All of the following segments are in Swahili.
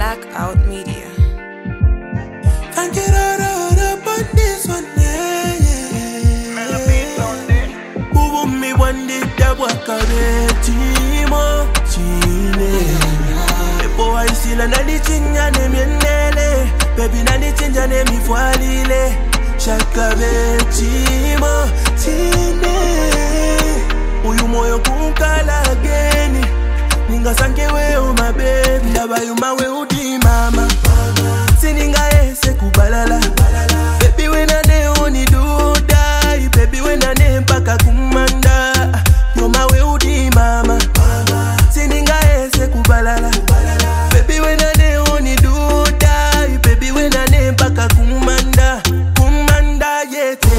Blackout Media. Can't get up on this one, Who want me one day that work out Timo Chile. The boy still and the chinga name Yendele. Baby na the chinga name Ifwalile. Shakabe Timo Chile. Uyu moyo kukala geni. Ninga sanke we my baby. Naba you my we udi mama. Sininga ese kubalala. Baby when I ne oni do die. Baby when I ne mpaka kumanda. You my we udi mama. Sininga ese kubalala. Baby when I ne oni do die. Baby when I ne mpaka kumanda. Kumanda yete.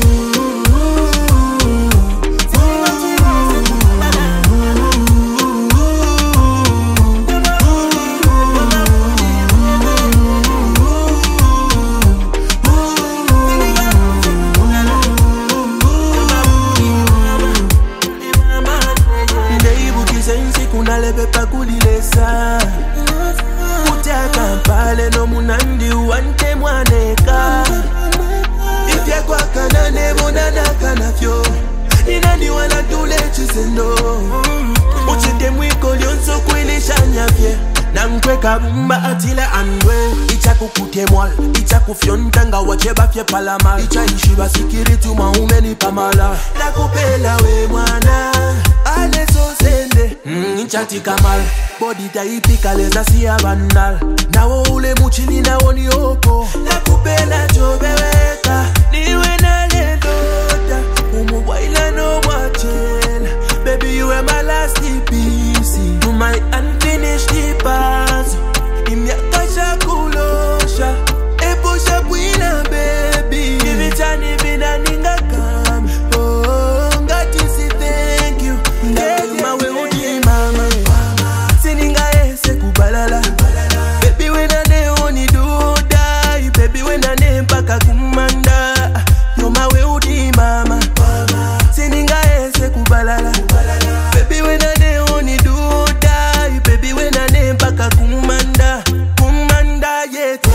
Pepa kulilesa Kutaka pale no munandi uante mwaneka Ifya kwa kanane monana kanafyo Ninani wana tule chisendo Uchite mwiko lionso kwilisha nyafye Nankwe kabumba atile andwe Icha kukute mwal Icha kufyontanga wacheba fye palamal Icha ishiba sikiritu maumeni pamala Nakupela we mwana Ale so sende Nchati kamal Body taipika leza siya bandal Nawo ule muchili na woni oko Nakupela jobeweka Niwe na ledota Umuwaila no wachela Baby you are my last piece You my unfinished pass Imyakasha kulosha Eposha bwina baby Ivitani vina ninga kama Oh ngati si thank you Ndegi mawe udi mama Sininga ese kubalala Baby when I ne oni do die Baby when I ne mpaka kumanda You mawe udi mama Sininga ese kubalala Baby when I ne oni do die Baby when I ne mpaka kumanda Kumanda yete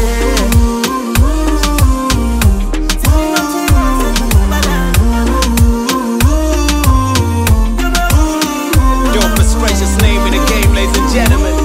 Dopest gracious name in the game, ladies and gentlemen.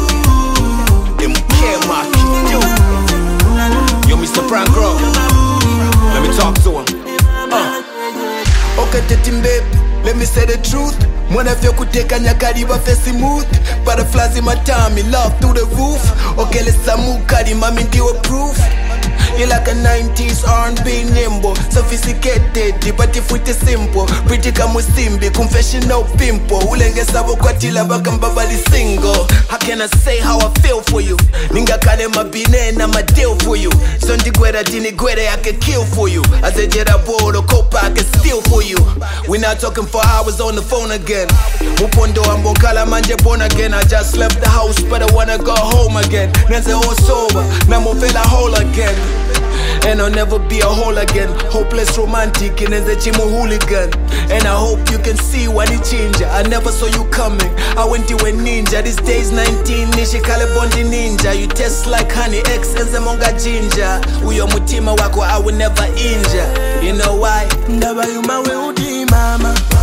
Yo, Mr. Frankro, let me talk to him. Okay, Tetimbe, let me say the truth. Mwana fyo kuteka nyakari ba fesi smooth. Butterflies in my tummy, love through the roof. Okay, let's mukari, mami ndiwe proof. You like a 90s R&B nimble. Sophisticated, but if it is simple. Pretty kamusimbi, confessional pimple. Ulenge sabo kwa tila baka mbavali single. How can I say how I feel for you? Ninga kane mabine na my deal for you. Sondi gwera dini gwere I can kill for you. As a jera bolo kopa I can steal for you. We not talking for hours on the phone again. Mupondo ambokala manje born again. I just left the house but I wanna go home again. Nenze all sober, namo feel whole again. And I'll never be a whole again. Hopeless romantic and as a chimu hooligan. And I hope you can see when it change. I never saw you coming. I went to a ninja. This day's 19. Nishi kale bondi ninja. You taste like honey. X and zemonga ginger. Uyo mutima wako I will never injure. You know why? Ndaba you my we udi mama